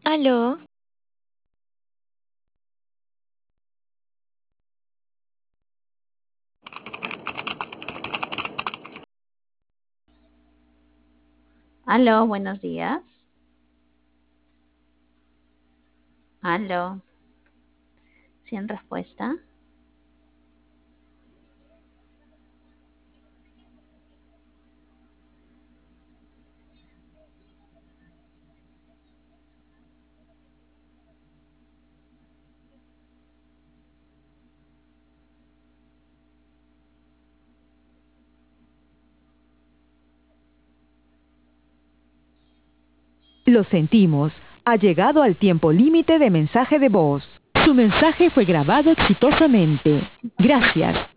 Aló, Aló, buenos días. Aló, sin respuesta. Lo sentimos, ha llegado al tiempo límite de mensaje de voz. Su mensaje fue grabado exitosamente. Gracias.